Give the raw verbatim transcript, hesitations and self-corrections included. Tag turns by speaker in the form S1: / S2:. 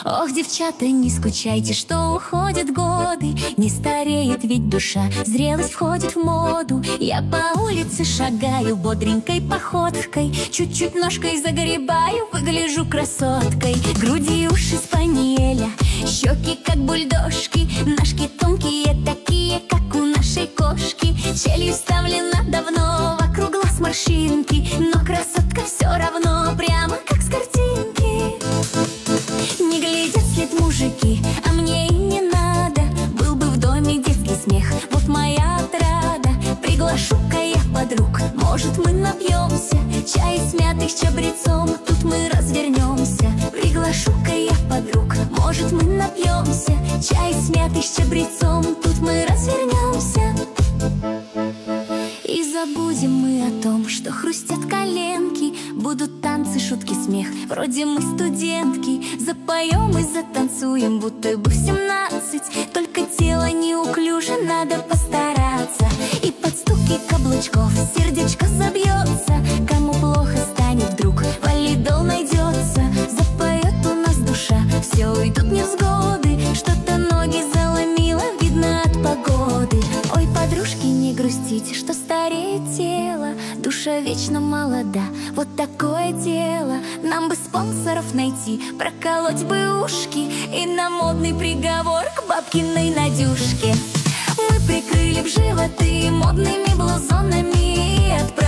S1: Ох, девчата, не скучайте, что уходят годы. Не стареет ведь душа, зрелость входит в моду. Я по улице шагаю бодренькой походкой, чуть-чуть ножкой загребаю, выгляжу красоткой. Груди и уши спаниеля, щеки как бульдожки, ножки тонкие такие, как у нашей кошки. Челюсть вставлена давно, вокруг глаз морщинки, но красотка все равно прямо как с картинки. Не глядят вслед мужики, а мне и не надо. Был бы в доме детский смех, вот моя отрада. Приглашу-ка я подруг, может мы напьемся чай с мятой с чабрецом, тут мы развернемся. Приглашу-ка я подруг, может мы напьемся чай с мятой с чабрецом, тут мы развернемся. И забудем мы о том, что хрустят коленки. Будут танцы, шутки, смех, вроде мы студентки. Запоем и затанцуем, будто бы в семнадцать. Только тело неуклюже, надо постараться. И под стуки каблучков сердечко забьется. Кому плохо станет вдруг, валидол найдется. Запоет у нас душа, все уйдут невзгоды. Что-то ноги заломило, видно от погоды. Ой, подружки, не грустите, что стареет тело, душа вечно молода, вот такое дело. Нам бы спонсоров найти, проколоть бы ушки, и на модный приговор к бабкиной Надюшке. Мы прикрыли б животы модными блузонами и отправили